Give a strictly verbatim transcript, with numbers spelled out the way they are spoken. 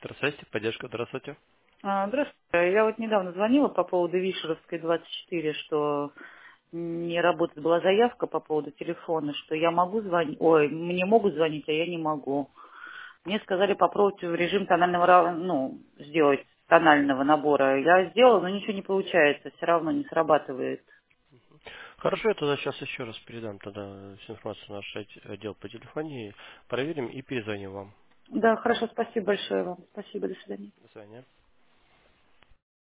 Здравствуйте, поддержка, здравствуйте. А, Здравствуйте. Я вот недавно звонила по поводу Вишеровской двадцать четыре, что не работает была заявка по поводу телефона, что я могу звонить, ой, мне могут звонить, а я не могу. Мне сказали попробовать в режим тонального, ра- ну, сделать тонального набора. Я сделала, но ничего не получается, все равно не срабатывает. Хорошо, я тогда сейчас еще раз передам тогда всю информацию в наш от- отдел по телефонии, проверим и перезвоним вам. Да, хорошо, спасибо большое вам. Спасибо, до свидания. До свидания.